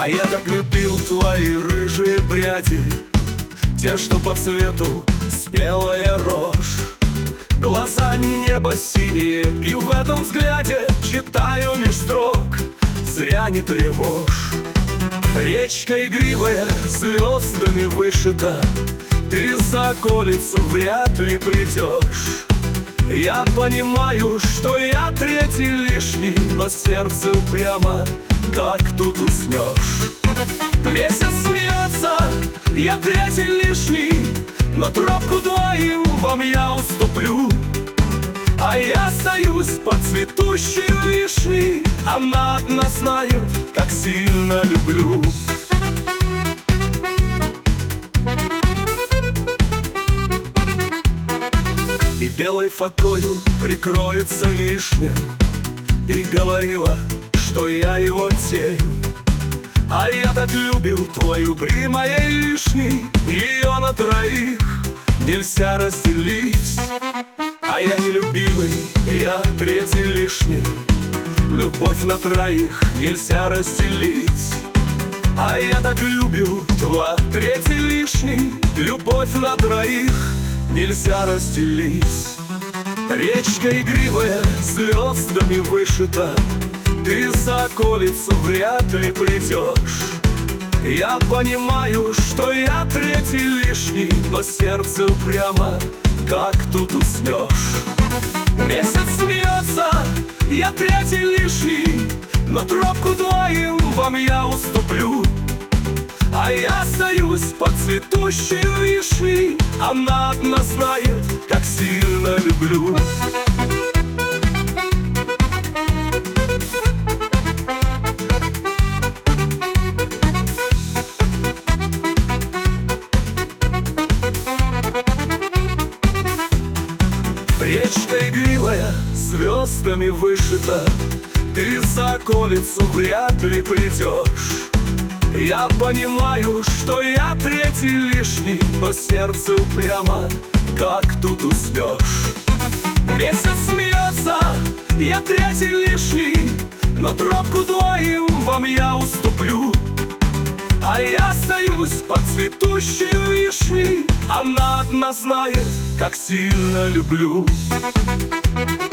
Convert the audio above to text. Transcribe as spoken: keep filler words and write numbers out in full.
А я так любил твои рыжие пряди, те, что по цвету спелая рожь. Глаза небо синие, и в этом взгляде читаю меж строк: зря не тревожь. Речка игривая, звездами вышита, ты за околицу вряд ли придешь. Я понимаю, что я третий лишний, но сердце упрямо: как тут уснешь? Месяц смеется, я третий лишний, но тропку двоим вам я уступлю. А я остаюсь под цветущей вишней, она одна знает, как сильно люблю. И белой фатою прикроется вишня, и говорила, что я его тень. А я так любил твою при моей лишней, ее на троих нельзя разделить. А я не любимый, я третий лишний, любовь на троих нельзя разделить. А я так любил два третий лишний, любовь на троих нельзя разделить. Речка игривая, звездами вышита, ты за околицу вряд ли придешь. Я понимаю, что я третий лишний, но сердце упрямо: как тут уснешь? Месяц смеется, я третий лишний, но тропку двоим вам я уступлю. А я остаюсь под цветущей вишней, она одна знает, как сильно люблю. Речка игривая, звездами вышита, ты за околицу вряд ли придешь. Я понимаю, что я третий лишний, но сердце упрямо: как тут уснешь? Месяц смеется, я третий лишний, но тропку двоим вам я уступлю. А я остаюсь под цветущей вишней, она одна знает, как сильно люблю.